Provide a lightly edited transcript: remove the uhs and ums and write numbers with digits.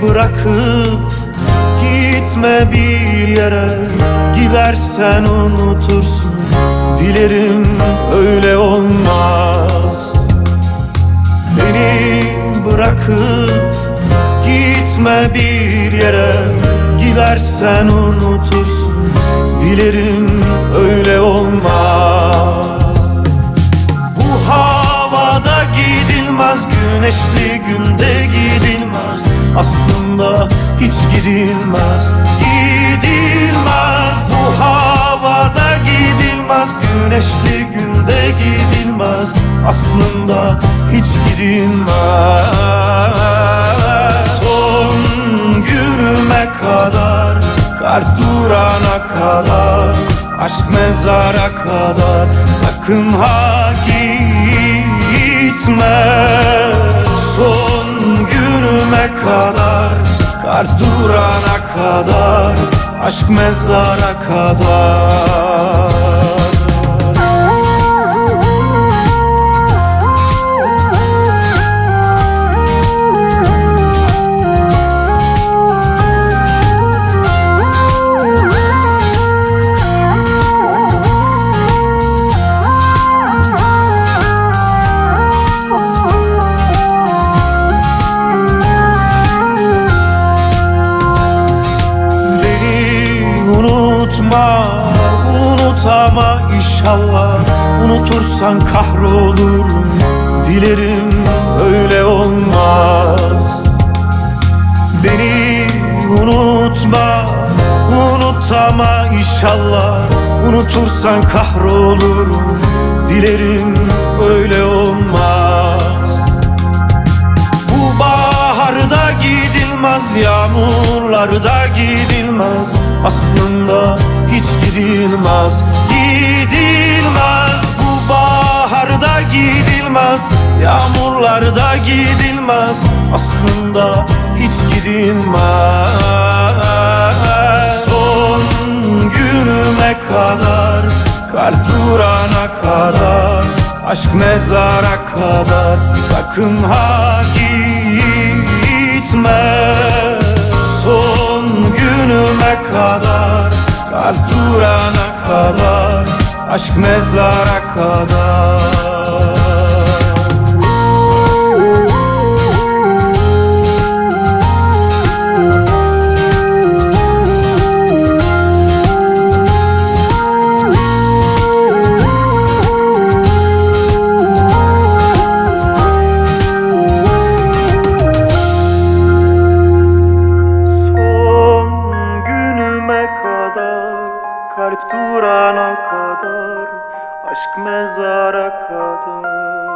bırakıp gitme bir yere, gidersen unutursun. Dilerim öyle olmaz. Beni bırakıp gitme bir yere, gidersen unutursun. Dilerim öyle olmaz. Bu havada gidilmez, güneşli günde gidilmez. Aslında hiç gidilmez, gidilmez. Bu havada gidilmez, güneşli günde gidilmez. Aslında hiç gidilmez. Son günüme kadar, kalp durana kadar, aşk mezara kadar, sakın ha gitme. Son günüme kadar, kalp durana kadar, aşk mezara kadar. Unutama inşallah, unutursan kahrolurum. Dilerim öyle olmaz. Beni unutma, unutama inşallah, unutursan kahrolurum. Dilerim öyle olmaz. Bu baharda gidilmez, yağmurlarda gidilmez. Aslında hiç gidilmez, gidilmez. Bu baharda gidilmez, yağmurlarda gidilmez. Aslında hiç gidilmez. Son günüme kadar, kalp durana kadar, aşk mezara kadar, sakın ha gitme. Son günüme kadar, kalp durana kadar, aşk mezara kadar. Kalp durana kadar, aşk mezara kadar.